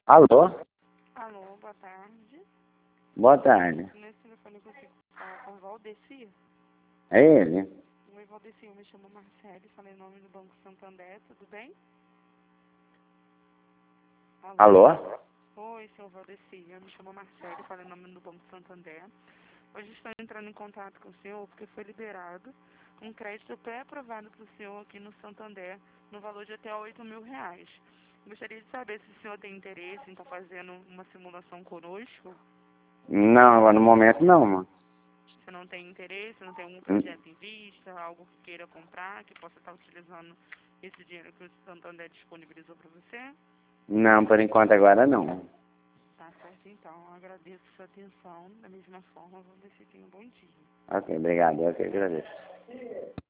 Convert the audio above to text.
Alô? Alô, boa tarde. Boa tarde. Nesse telefone eu consigo falar com o Valdeci? É ele? Oi, Valdeci, eu me chamo Marcele, falei em nome do Banco Santander, tudo bem? Alô? Oi, senhor Valdeci, eu me chamo Marcele, falei em nome do Banco Santander. Hoje estou entrando em contato com o senhor porque foi liberado um crédito pré-aprovado para o senhor aqui no Santander, no valor de até R$ 8.000. Gostaria de saber se o senhor tem interesse em estar fazendo uma simulação conosco. Não, agora no momento não, mano. Você não tem interesse, não tem algum projeto em vista, algo que queira comprar, que possa estar utilizando esse dinheiro que o Santander disponibilizou para você? Não, por enquanto agora não. Tá certo, então. Eu agradeço a sua atenção. Da mesma forma, vou ver se tem um bom dia. Ok, obrigado. Eu que agradeço.